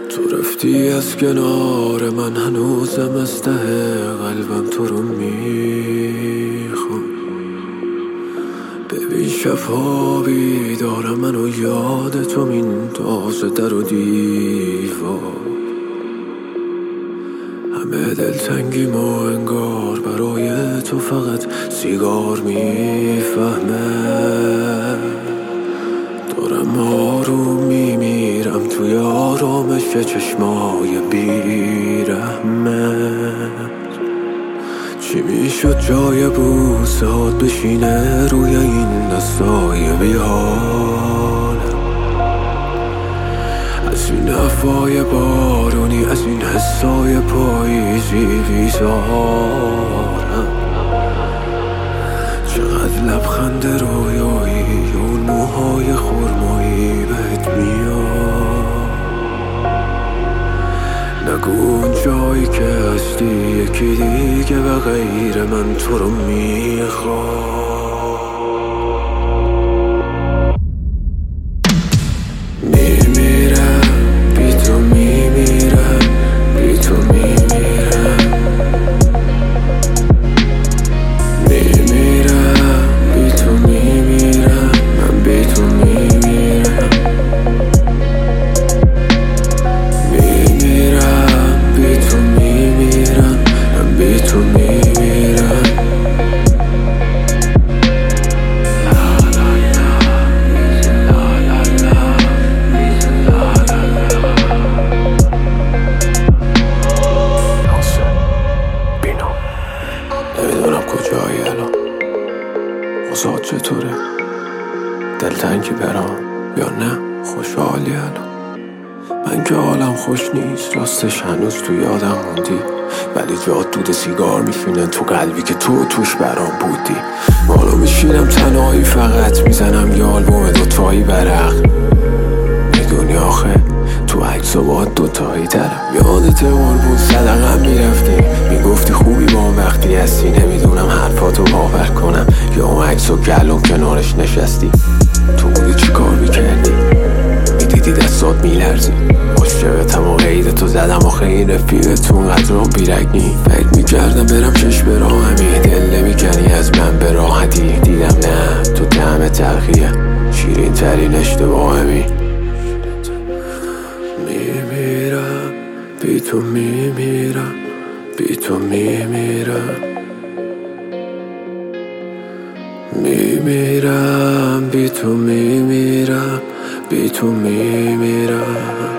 تو رفتی از کنار من، هنوزم از ته قلبم تو رو میخوام. ببین شبها بیدارم من و یاد تو میندازه در و دیوار. همه دلتنگیم و انگار برای تو فقط سیگار میفهمه. دارم آروم میمیرم توی آرامش چشمای بیرحمت. چی میشد جای بوسات بشینه روی این دستای بیحالم؟ از این هوای بارونی، از این حسای پاییزی بیزارم. چقدر لبخند رویایی، اون موهای خرمایی بهت میاد. نگو اون جایی که هستی یکی دیگه به غیر من تو رو میخواد. میمیرم بی تو، میمیرم بی تو، میمیرم. میمیرم بی تو، میمیرم من بی تو، میمیرم. میمیرم بی تو، میمیرم من بی تو، میمیرم. نمیدونم کجایی الان، اوضاع چطوره؟ دلتنگی برام یا نه خوشحالی الان؟ من که حالم خوش نیست، راستش هنوز تو یادم موندی، ولی جات دود سیگار میشینه تو قلبی که تو توش برام بودی. مالو میشینم تنهایی، فقط میزنم یه آلبوم دوتایی برق. میدونی آخه تو عکس و با دوتایی ترم. یادت قربون صدقم میرفتی، میگفتی خوبی با اون وقتی هستی. نمیدونم حرفاتو باور کنم یا اون عکس و گلوم کنارش نشستی. تو بودی چی کار میکردی؟ میدیدی دستات میلرزی. عاشقتم و قیدتو زدم آخه این رفیقتون قدرم بیرگنی. فکر میکردم برم چشم به راهمی، دل نمیکنی از من به راحتی. دیدم نه تو طعم تلخیه، شیرین ترین اشتباهمی. میمیرم بی تو، میمیرم بی تو، میمیرم. میمیرم بی تو، میمیرم بی تو، میمیرم.